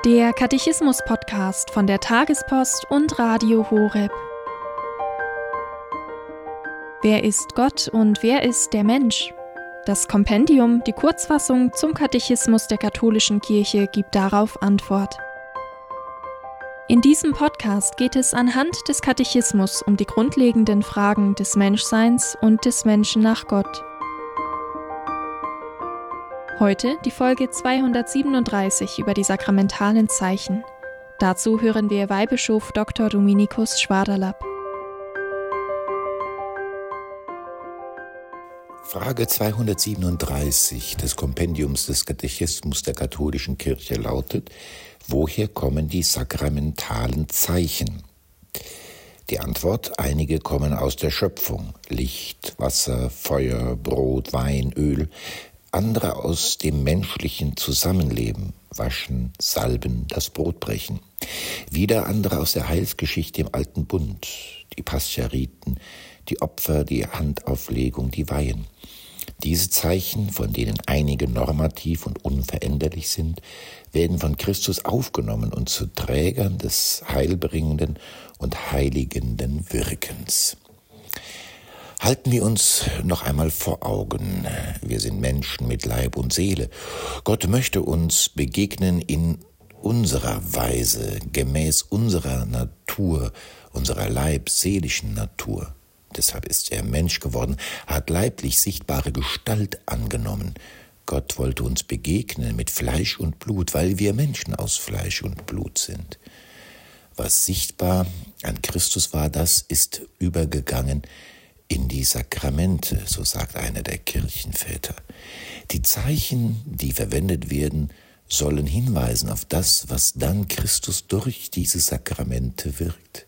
Der Katechismus-Podcast von der Tagespost und Radio Horeb. Wer ist Gott und wer ist der Mensch? Das Kompendium, die Kurzfassung zum Katechismus der katholischen Kirche, gibt darauf Antwort. In diesem Podcast geht es anhand des Katechismus um die grundlegenden Fragen des Menschseins und des Menschen nach Gott. Heute die Folge 237 über die sakramentalen Zeichen. Dazu hören wir Weihbischof Dr. Dominikus Schwaderlapp. Frage 237 des Kompendiums des Katechismus der katholischen Kirche lautet: Woher kommen die sakramentalen Zeichen? Die Antwort: Einige kommen aus der Schöpfung, Licht, Wasser, Feuer, Brot, Wein, Öl. Andere aus dem menschlichen Zusammenleben, Waschen, Salben, das Brotbrechen. Wieder andere aus der Heilsgeschichte im Alten Bund, die Paschariten, die Opfer, die Handauflegung, die Weihen. Diese Zeichen, von denen einige normativ und unveränderlich sind, werden von Christus aufgenommen und zu Trägern des heilbringenden und heiligenden Wirkens. Halten wir uns noch einmal vor Augen, wir sind Menschen mit Leib und Seele. Gott möchte uns begegnen in unserer Weise, gemäß unserer Natur, unserer leibseelischen Natur. Deshalb ist er Mensch geworden, hat leiblich sichtbare Gestalt angenommen. Gott wollte uns begegnen mit Fleisch und Blut, weil wir Menschen aus Fleisch und Blut sind. Was sichtbar an Christus war, das ist übergegangen in die Sakramente, so sagt einer der Kirchenväter. Die Zeichen, die verwendet werden, sollen hinweisen auf das, was dann Christus durch diese Sakramente wirkt.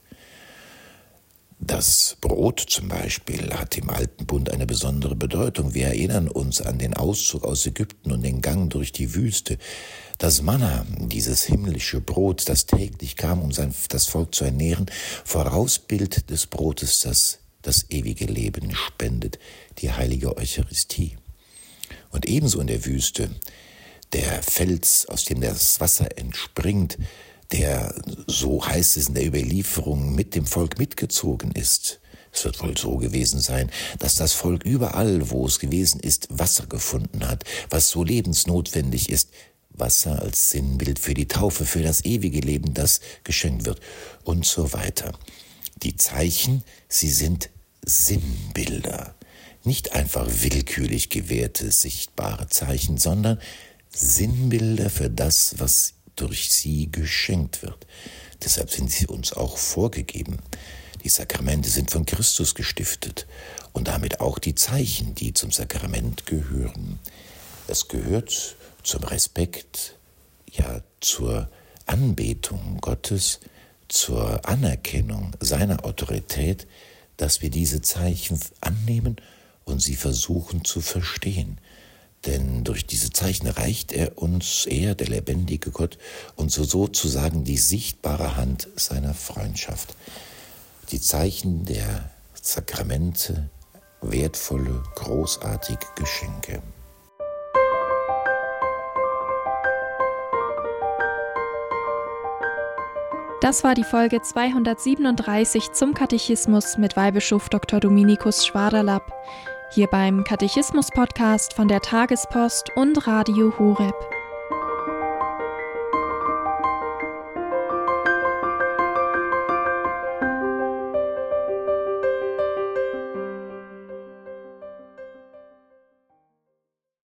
Das Brot zum Beispiel hat im Alten Bund eine besondere Bedeutung. Wir erinnern uns an den Auszug aus Ägypten und den Gang durch die Wüste. Das Manna, dieses himmlische Brot, das täglich kam, um das Volk zu ernähren, Vorausbild des Brotes, das ewige Leben spendet, die heilige Eucharistie. Und ebenso in der Wüste, der Fels, aus dem das Wasser entspringt, der, so heißt es in der Überlieferung, mit dem Volk mitgezogen ist. Es wird wohl so gewesen sein, dass das Volk überall, wo es gewesen ist, Wasser gefunden hat, was so lebensnotwendig ist. Wasser als Sinnbild für die Taufe, für das ewige Leben, das geschenkt wird und so weiter. Die Zeichen, sie sind Sinnbilder, nicht einfach willkürlich gewährte, sichtbare Zeichen, sondern Sinnbilder für das, was durch sie geschenkt wird. Deshalb sind sie uns auch vorgegeben. Die Sakramente sind von Christus gestiftet und damit auch die Zeichen, die zum Sakrament gehören. Es gehört zum Respekt, ja zur Anbetung Gottes, zur Anerkennung seiner Autorität, dass wir diese Zeichen annehmen und sie versuchen zu verstehen. Denn durch diese Zeichen reicht er uns, er, der lebendige Gott, uns sozusagen die sichtbare Hand seiner Freundschaft. Die Zeichen der Sakramente, wertvolle, großartige Geschenke. Das war die Folge 237 zum Katechismus mit Weihbischof Dr. Dominikus Schwaderlapp. Hier beim Katechismus-Podcast von der Tagespost und Radio Horeb.